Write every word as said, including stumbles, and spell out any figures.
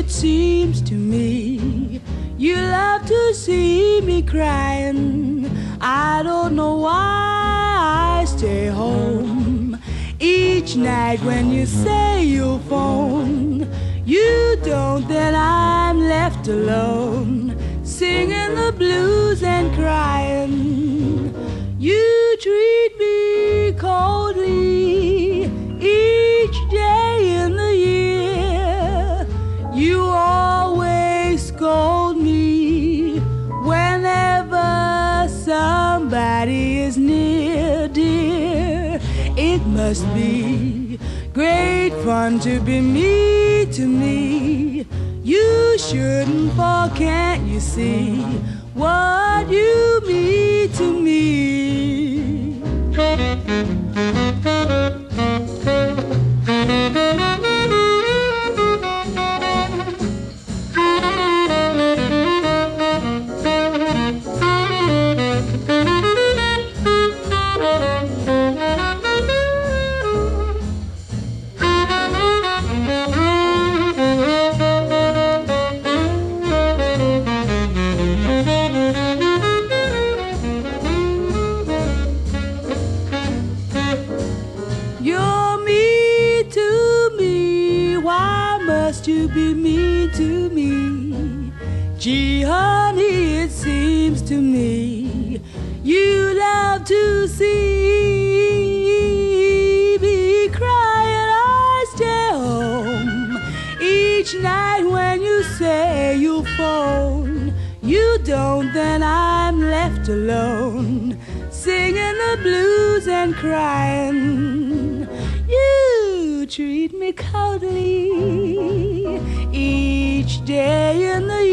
it seems to me you love to see me crying. I don't know why I stay home each night when you say you'll phone. You don't, then I'm left alone, singing the blues and crying. You treat me coldly each day in the year. You always scold me whenever somebody is near, dear. It must be great fun to be me to me. You shouldn't fall, can't you see what you mean to me? You're mean to me, why must you be mean to me? Gee, honey, it seems to me you love to see me crying. I stay home each night when you say you'll phone. You don't, then I'm left alone, singing the blues and crying. You treat me coldly each day in the